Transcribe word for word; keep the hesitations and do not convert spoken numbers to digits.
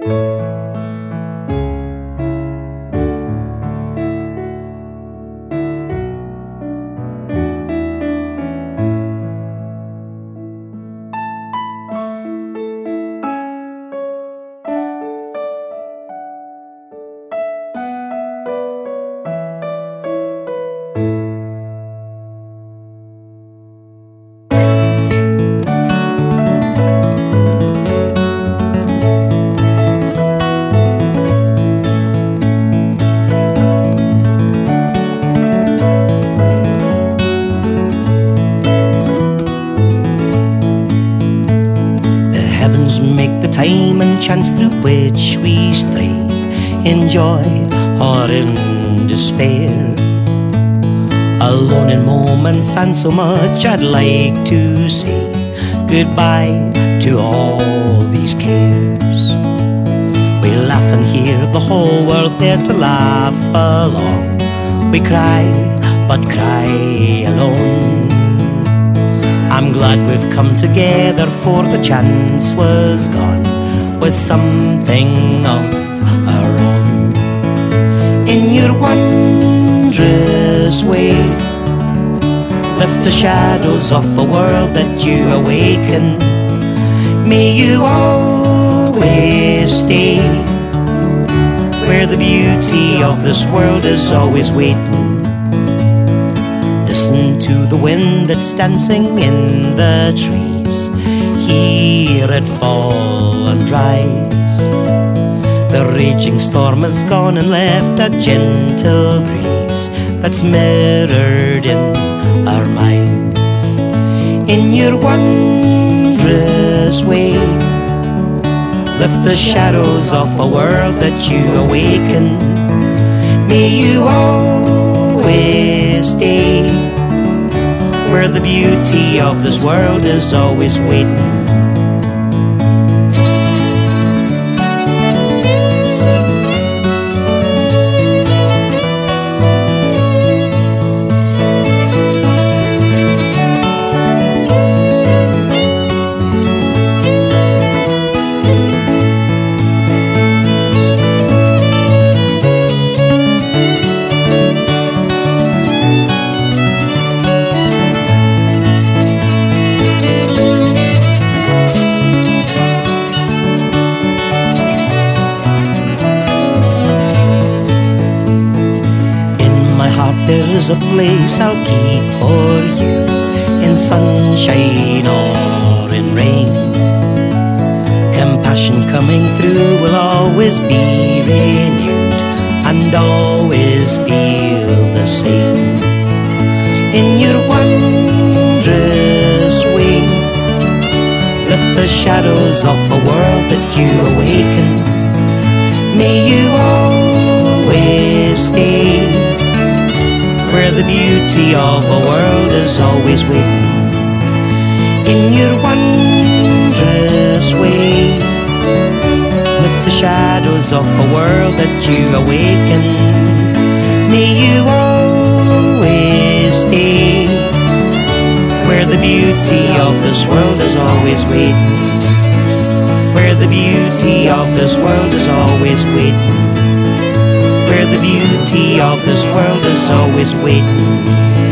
Make the time and chance through which we stray, in joy or in despair, alone in moments and so much I'd like to say goodbye to all these cares. We laugh and hear the whole world there to laugh along. We cry, but cry alone. I'm glad we've come together, for the chance was gone with something of our own. In your wondrous way, lift the shadows off a world that you awaken. May you always stay where the beauty of this world is always waiting. Listen to the wind that's dancing in the trees, hear it fall and rise. The raging storm has gone and left a gentle breeze that's mirrored in our minds. In your wondrous way, lift the shadows off a world that you awaken. May you always stay where the beauty of this world is always waiting. There is a place I'll keep for you, in sunshine or in rain. Compassion coming through will always be renewed and always feel the same. In your wondrous way, lift the shadows off a world that you awaken. May you always stay where the beauty of a world is always waiting. In your wondrous way, lift the shadows of a world that you awaken. May you always stay where the beauty of this world is always waiting. Where the beauty of this world is always waiting. Where the beauty of this world is always waiting.